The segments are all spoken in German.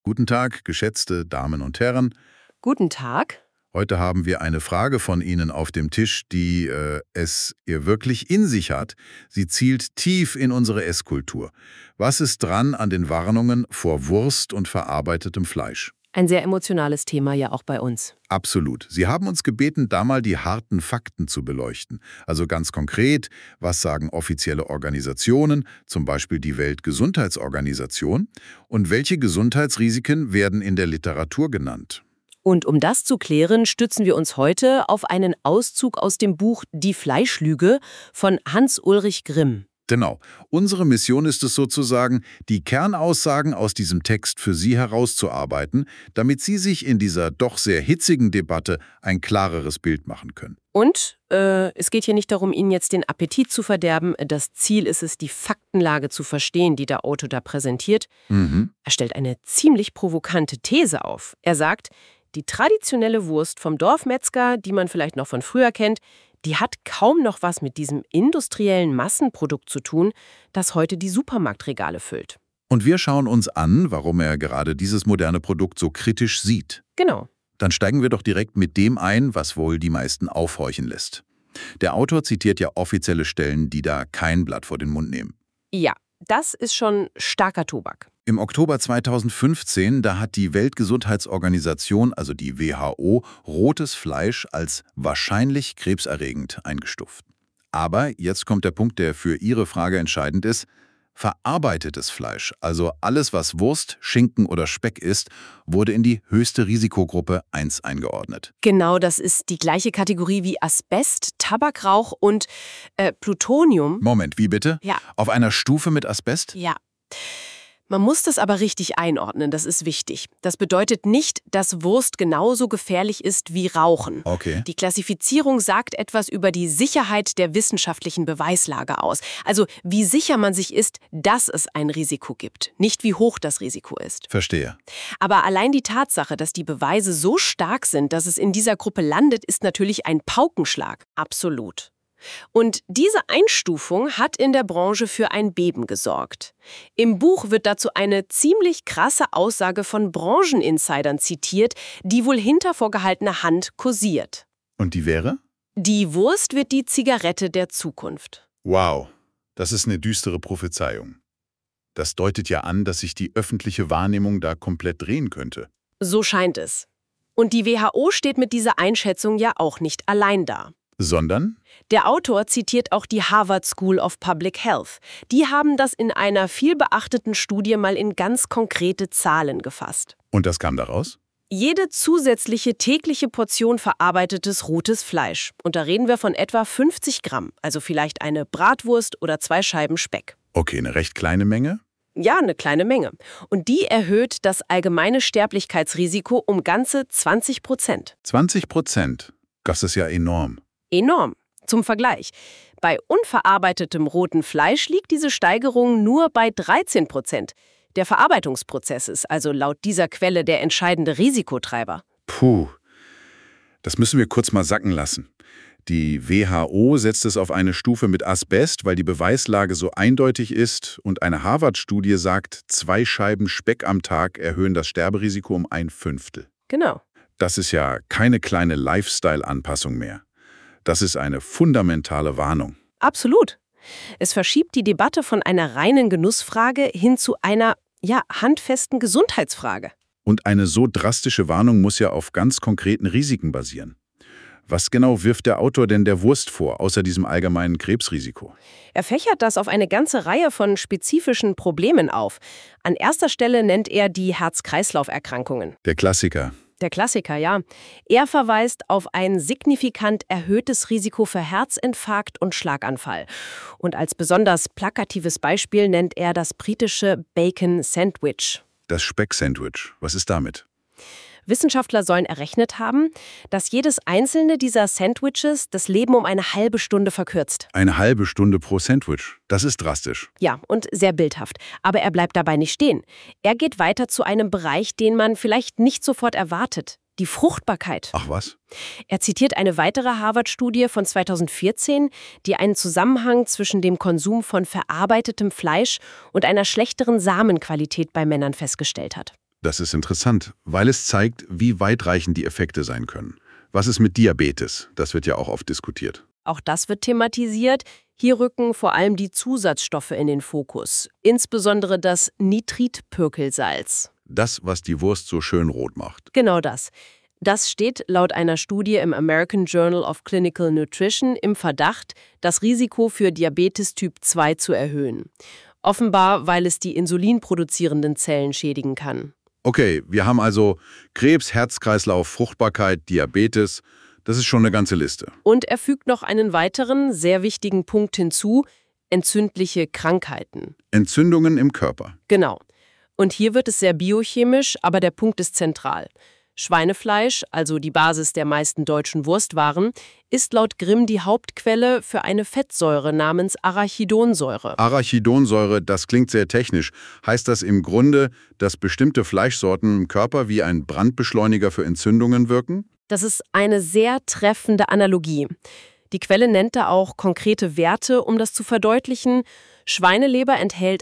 Guten Tag, geschätzte Damen und Herren. Guten Tag. Heute haben wir eine Frage von Ihnen auf dem Tisch, die es ihr wirklich in sich hat. Sie zielt tief in unsere Esskultur. Was ist dran an den Warnungen vor Wurst und verarbeitetem Fleisch? Ein sehr emotionales Thema ja auch bei uns. Absolut. Sie haben uns gebeten, da mal die harten Fakten zu beleuchten. Also ganz konkret, was sagen offizielle Organisationen, zum Beispiel die Weltgesundheitsorganisation, und welche Gesundheitsrisiken werden in der Literatur genannt? Und um das zu klären, stützen wir uns heute auf einen Auszug aus dem Buch Die Fleischlüge von Hans-Ulrich Grimm. Genau. Unsere Mission ist es sozusagen, die Kernaussagen aus diesem Text für Sie herauszuarbeiten, damit Sie sich in dieser doch sehr hitzigen Debatte ein klareres Bild machen können. Und es geht hier nicht darum, Ihnen jetzt den Appetit zu verderben. Das Ziel ist es, die Faktenlage zu verstehen, die der Autor da präsentiert. Er stellt eine ziemlich provokante These auf. Er sagt, die traditionelle Wurst vom Dorfmetzger, die man vielleicht noch von früher kennt, die hat kaum noch was mit diesem industriellen Massenprodukt zu tun, das heute die Supermarktregale füllt. Und wir schauen uns an, warum er gerade dieses moderne Produkt so kritisch sieht. Genau. Dann steigen wir doch direkt mit dem ein, was wohl die meisten aufhorchen lässt. Der Autor zitiert ja offizielle Stellen, die da kein Blatt vor den Mund nehmen. Ja, das ist schon starker Tobak. Im Oktober 2015, da hat die Weltgesundheitsorganisation, also die WHO, rotes Fleisch als wahrscheinlich krebserregend eingestuft. Aber jetzt kommt der Punkt, der für Ihre Frage entscheidend ist. Verarbeitetes Fleisch, also alles, was Wurst, Schinken oder Speck ist, wurde in die höchste Risikogruppe 1 eingeordnet. Genau, das ist die gleiche Kategorie wie Asbest, Tabakrauch und Plutonium. Moment, wie bitte? Ja. Auf einer Stufe mit Asbest? Ja. Man muss das aber richtig einordnen, das ist wichtig. Das bedeutet nicht, dass Wurst genauso gefährlich ist wie Rauchen. Okay. Die Klassifizierung sagt etwas über die Sicherheit der wissenschaftlichen Beweislage aus. Also wie sicher man sich ist, dass es ein Risiko gibt, nicht wie hoch das Risiko ist. Verstehe. Aber allein die Tatsache, dass die Beweise so stark sind, dass es in dieser Gruppe landet, ist natürlich ein Paukenschlag. Absolut. Und diese Einstufung hat in der Branche für ein Beben gesorgt. Im Buch wird dazu eine ziemlich krasse Aussage von Brancheninsidern zitiert, die wohl hinter vorgehaltener Hand kursiert. Und die wäre? Die Wurst wird die Zigarette der Zukunft. Wow, das ist eine düstere Prophezeiung. Das deutet ja an, dass sich die öffentliche Wahrnehmung da komplett drehen könnte. So scheint es. Und die WHO steht mit dieser Einschätzung ja auch nicht allein da. Sondern? Der Autor zitiert auch die Harvard School of Public Health. Die haben das in einer vielbeachteten Studie mal in ganz konkrete Zahlen gefasst. Und das kam daraus? Jede zusätzliche tägliche Portion verarbeitetes rotes Fleisch. Und da reden wir von etwa 50 Gramm, also vielleicht eine Bratwurst oder 2 Scheiben Speck. Okay, eine recht kleine Menge? Ja, eine kleine Menge. Und die erhöht das allgemeine Sterblichkeitsrisiko um ganze 20%. 20%? Das ist ja enorm. Enorm. Zum Vergleich. Bei unverarbeitetem rotem Fleisch liegt diese Steigerung nur bei 13%. Der Verarbeitungsprozess ist also laut dieser Quelle der entscheidende Risikotreiber. Puh, das müssen wir kurz mal sacken lassen. Die WHO setzt es auf eine Stufe mit Asbest, weil die Beweislage so eindeutig ist, und eine Harvard-Studie sagt, 2 Scheiben Speck am Tag erhöhen das Sterberisiko um 1/5. Genau. Das ist ja keine kleine Lifestyle-Anpassung mehr. Das ist eine fundamentale Warnung. Absolut. Es verschiebt die Debatte von einer reinen Genussfrage hin zu einer, handfesten Gesundheitsfrage. Und eine so drastische Warnung muss ja auf ganz konkreten Risiken basieren. Was genau wirft der Autor denn der Wurst vor, außer diesem allgemeinen Krebsrisiko? Er fächert das auf eine ganze Reihe von spezifischen Problemen auf. An erster Stelle nennt er die Herz-Kreislauf-Erkrankungen. Der Klassiker. Der Klassiker, ja. Er verweist auf ein signifikant erhöhtes Risiko für Herzinfarkt und Schlaganfall. Und als besonders plakatives Beispiel nennt er das britische Bacon Sandwich. Das Speck-Sandwich. Was ist damit? Wissenschaftler sollen errechnet haben, dass jedes einzelne dieser Sandwiches das Leben um eine halbe Stunde verkürzt. Eine halbe Stunde pro Sandwich. Das ist drastisch. Ja, und sehr bildhaft. Aber er bleibt dabei nicht stehen. Er geht weiter zu einem Bereich, den man vielleicht nicht sofort erwartet. Die Fruchtbarkeit. Ach was? Er zitiert eine weitere Harvard-Studie von 2014, die einen Zusammenhang zwischen dem Konsum von verarbeitetem Fleisch und einer schlechteren Samenqualität bei Männern festgestellt hat. Das ist interessant, weil es zeigt, wie weitreichend die Effekte sein können. Was ist mit Diabetes? Das wird ja auch oft diskutiert. Auch das wird thematisiert. Hier rücken vor allem die Zusatzstoffe in den Fokus, insbesondere das Nitritpökelsalz. Das, was die Wurst so schön rot macht. Genau das. Das steht laut einer Studie im American Journal of Clinical Nutrition im Verdacht, das Risiko für Diabetes Typ 2 zu erhöhen. Offenbar, weil es die insulinproduzierenden Zellen schädigen kann. Okay, wir haben also Krebs, Herz-Kreislauf, Fruchtbarkeit, Diabetes. Das ist schon eine ganze Liste. Und er fügt noch einen weiteren, sehr wichtigen Punkt hinzu: entzündliche Krankheiten. Entzündungen im Körper. Genau. Und hier wird es sehr biochemisch, aber der Punkt ist zentral. Schweinefleisch, also die Basis der meisten deutschen Wurstwaren, ist laut Grimm die Hauptquelle für eine Fettsäure namens Arachidonsäure. Arachidonsäure, das klingt sehr technisch. Heißt das im Grunde, dass bestimmte Fleischsorten im Körper wie ein Brandbeschleuniger für Entzündungen wirken? Das ist eine sehr treffende Analogie. Die Quelle nennt da auch konkrete Werte, um das zu verdeutlichen. Schweineleber enthält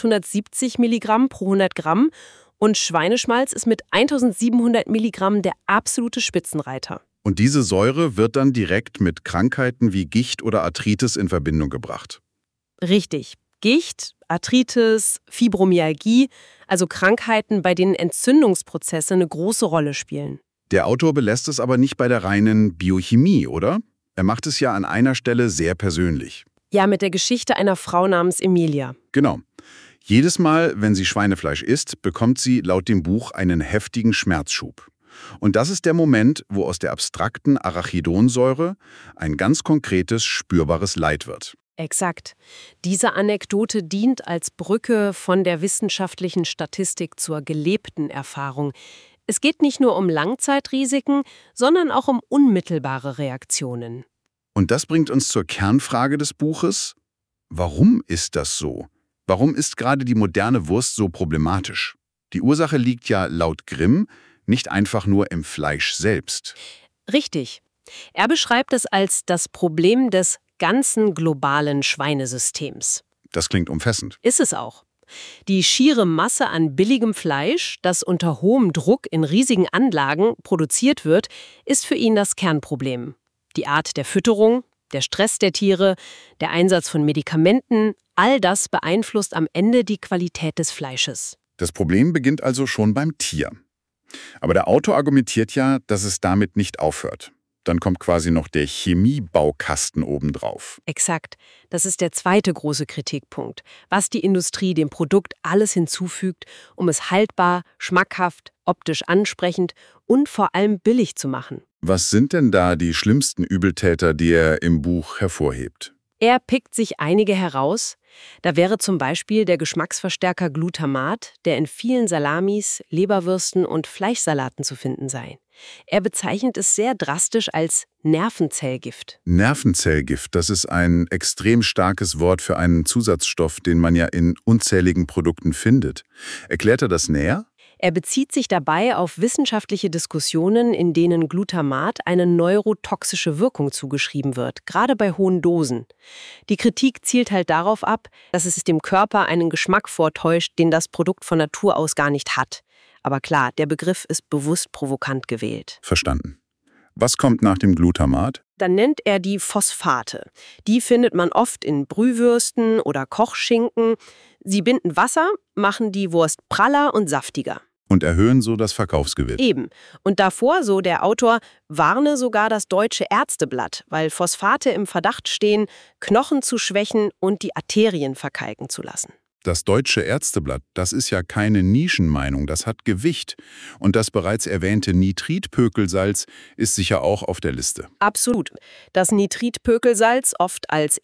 870 Milligramm pro 100 Gramm und Schweineschmalz ist mit 1700 Milligramm der absolute Spitzenreiter. Und diese Säure wird dann direkt mit Krankheiten wie Gicht oder Arthritis in Verbindung gebracht. Richtig. Gicht, Arthritis, Fibromyalgie, also Krankheiten, bei denen Entzündungsprozesse eine große Rolle spielen. Der Autor belässt es aber nicht bei der reinen Biochemie, oder? Er macht es ja an einer Stelle sehr persönlich. Ja, mit der Geschichte einer Frau namens Emilia. Genau. Jedes Mal, wenn sie Schweinefleisch isst, bekommt sie laut dem Buch einen heftigen Schmerzschub. Und das ist der Moment, wo aus der abstrakten Arachidonsäure ein ganz konkretes, spürbares Leid wird. Exakt. Diese Anekdote dient als Brücke von der wissenschaftlichen Statistik zur gelebten Erfahrung. Es geht nicht nur um Langzeitrisiken, sondern auch um unmittelbare Reaktionen. Und das bringt uns zur Kernfrage des Buches. Warum ist das so? Warum ist gerade die moderne Wurst so problematisch? Die Ursache liegt ja laut Grimm nicht einfach nur im Fleisch selbst. Richtig. Er beschreibt es als das Problem des ganzen globalen Schweinesystems. Das klingt umfassend. Ist es auch. Die schiere Masse an billigem Fleisch, das unter hohem Druck in riesigen Anlagen produziert wird, ist für ihn das Kernproblem. Die Art der Fütterung, der Stress der Tiere, der Einsatz von Medikamenten, all das beeinflusst am Ende die Qualität des Fleisches. Das Problem beginnt also schon beim Tier. Aber der Autor argumentiert ja, dass es damit nicht aufhört. Dann kommt quasi noch der Chemiebaukasten obendrauf. Exakt. Das ist der zweite große Kritikpunkt, was die Industrie dem Produkt alles hinzufügt, um es haltbar, schmackhaft, optisch ansprechend und vor allem billig zu machen. Was sind denn da die schlimmsten Übeltäter, die er im Buch hervorhebt? Er pickt sich einige heraus. Da wäre zum Beispiel der Geschmacksverstärker Glutamat, der in vielen Salamis, Leberwürsten und Fleischsalaten zu finden sei. Er bezeichnet es sehr drastisch als Nervenzellgift. Nervenzellgift, das ist ein extrem starkes Wort für einen Zusatzstoff, den man ja in unzähligen Produkten findet. Erklärt er das näher? Er bezieht sich dabei auf wissenschaftliche Diskussionen, in denen Glutamat eine neurotoxische Wirkung zugeschrieben wird, gerade bei hohen Dosen. Die Kritik zielt halt darauf ab, dass es dem Körper einen Geschmack vortäuscht, den das Produkt von Natur aus gar nicht hat. Aber klar, der Begriff ist bewusst provokant gewählt. Verstanden. Was kommt nach dem Glutamat? Dann nennt er die Phosphate. Die findet man oft in Brühwürsten oder Kochschinken. Sie binden Wasser, machen die Wurst praller und saftiger. Und erhöhen so das Verkaufsgewicht. Eben. Und davor, so der Autor, warne sogar das Deutsche Ärzteblatt, weil Phosphate im Verdacht stehen, Knochen zu schwächen und die Arterien verkalken zu lassen. Das Deutsche Ärzteblatt, das ist ja keine Nischenmeinung, das hat Gewicht. Und das bereits erwähnte Nitritpökelsalz ist sicher auch auf der Liste. Absolut. Das Nitritpökelsalz, oft als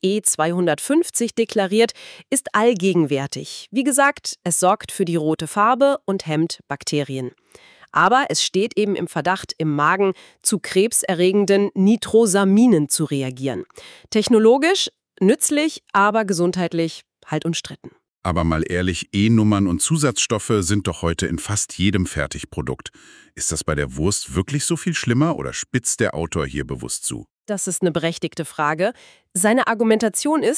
E250 deklariert, ist allgegenwärtig. Wie gesagt, es sorgt für die rote Farbe und hemmt Bakterien. Aber es steht eben im Verdacht, im Magen zu krebserregenden Nitrosaminen zu reagieren. Technologisch nützlich, aber gesundheitlich halt umstritten. Aber mal ehrlich, E-Nummern und Zusatzstoffe sind doch heute in fast jedem Fertigprodukt. Ist das bei der Wurst wirklich so viel schlimmer oder spitzt der Autor hier bewusst zu? Das ist eine berechtigte Frage. Seine Argumentation ist,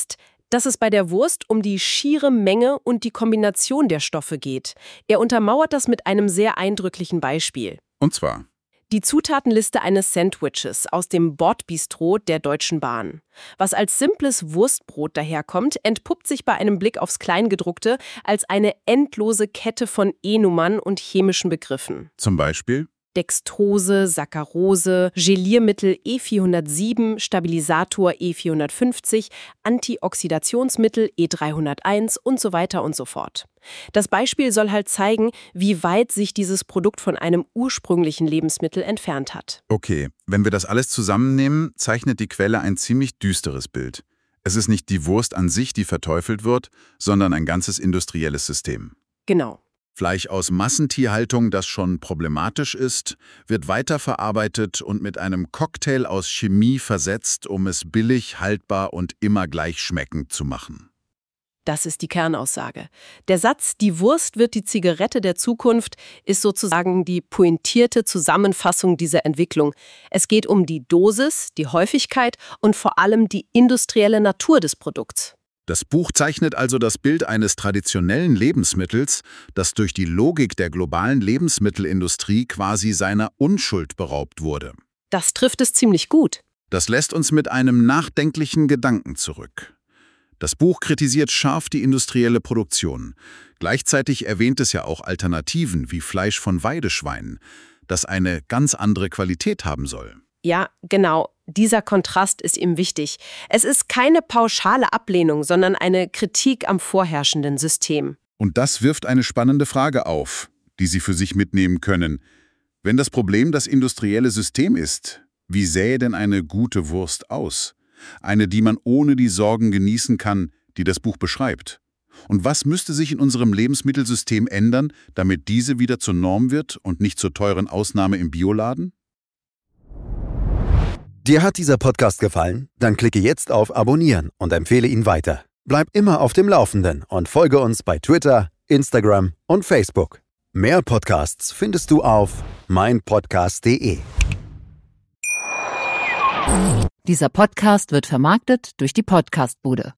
dass es bei der Wurst um die schiere Menge und die Kombination der Stoffe geht. Er untermauert das mit einem sehr eindrücklichen Beispiel. Und zwar? Die Zutatenliste eines Sandwiches aus dem Bordbistro der Deutschen Bahn. Was als simples Wurstbrot daherkommt, entpuppt sich bei einem Blick aufs Kleingedruckte als eine endlose Kette von E-Nummern und chemischen Begriffen. Zum Beispiel? Dextrose, Saccharose, Geliermittel E407, Stabilisator E450, Antioxidationsmittel E301 und so weiter und so fort. Das Beispiel soll halt zeigen, wie weit sich dieses Produkt von einem ursprünglichen Lebensmittel entfernt hat. Okay, wenn wir das alles zusammennehmen, zeichnet die Quelle ein ziemlich düsteres Bild. Es ist nicht die Wurst an sich, die verteufelt wird, sondern ein ganzes industrielles System. Genau. Fleisch aus Massentierhaltung, das schon problematisch ist, wird weiterverarbeitet und mit einem Cocktail aus Chemie versetzt, um es billig, haltbar und immer gleich schmeckend zu machen. Das ist die Kernaussage. Der Satz, die Wurst wird die Zigarette der Zukunft, ist sozusagen die pointierte Zusammenfassung dieser Entwicklung. Es geht um die Dosis, die Häufigkeit und vor allem die industrielle Natur des Produkts. Das Buch zeichnet also das Bild eines traditionellen Lebensmittels, das durch die Logik der globalen Lebensmittelindustrie quasi seiner Unschuld beraubt wurde. Das trifft es ziemlich gut. Das lässt uns mit einem nachdenklichen Gedanken zurück. Das Buch kritisiert scharf die industrielle Produktion. Gleichzeitig erwähnt es ja auch Alternativen wie Fleisch von Weideschweinen, das eine ganz andere Qualität haben soll. Ja, genau. Dieser Kontrast ist ihm wichtig. Es ist keine pauschale Ablehnung, sondern eine Kritik am vorherrschenden System. Und das wirft eine spannende Frage auf, die Sie für sich mitnehmen können. Wenn das Problem das industrielle System ist, wie sähe denn eine gute Wurst aus? Eine, die man ohne die Sorgen genießen kann, die das Buch beschreibt. Und was müsste sich in unserem Lebensmittelsystem ändern, damit diese wieder zur Norm wird und nicht zur teuren Ausnahme im Bioladen? Dir hat dieser Podcast gefallen? Dann klicke jetzt auf Abonnieren und empfehle ihn weiter. Bleib immer auf dem Laufenden und folge uns bei Twitter, Instagram und Facebook. Mehr Podcasts findest du auf meinpodcast.de. Dieser Podcast wird vermarktet durch die Podcast-Bude.